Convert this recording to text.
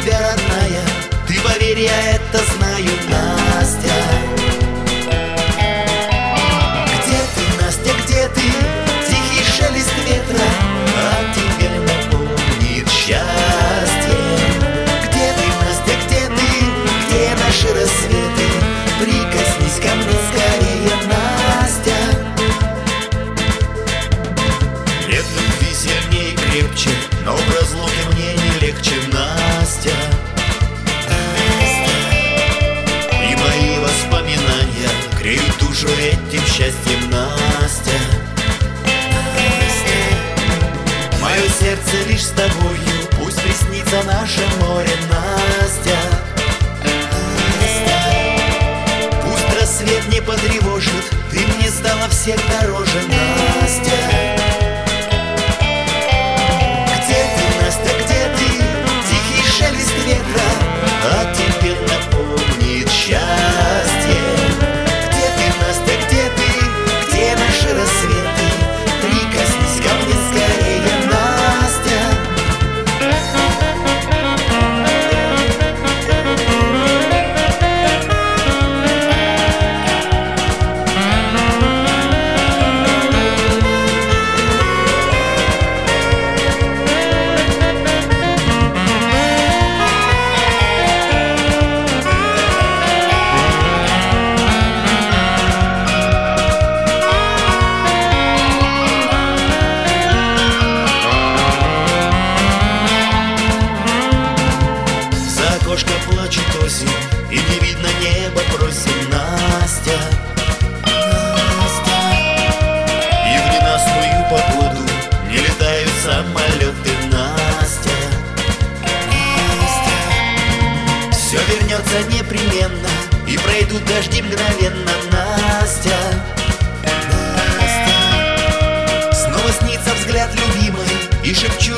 тебя, родная. Ты поверь, я это знаю, Настя. Где ты, Настя, где ты? Тихий шелест ветра, а теперь напомнит счастье. Где ты, Настя, где ты? Где наши рассветы? Прикоснись ко мне скорее, Настя. Нет любви сильнее и крепче, но в разлуке мне не легче, Настя. И мои воспоминания греют душу этим счастьем, Настя. Мое сердце лишь с тобою, пусть приснится наше море, Настя. Пусть рассвет не потревожит, ты мне стала всех дороже, Настя. Где ты, Настя, где ты? Тихий шелест ветра, а теперь напомнит счастье. Где ты, Настя, где ты? Где наши рассветы? Прикоснись ко мне скорее, Настя. Окошко плачет осень, и не видно небо, просим, Настя. Настя. И в ненастную погоду не летают самолеты, Настя. Настя. Все вернется непременно, и пройдут дожди мгновенно, Настя. Настя. Снова снится взгляд любимой, и шепчу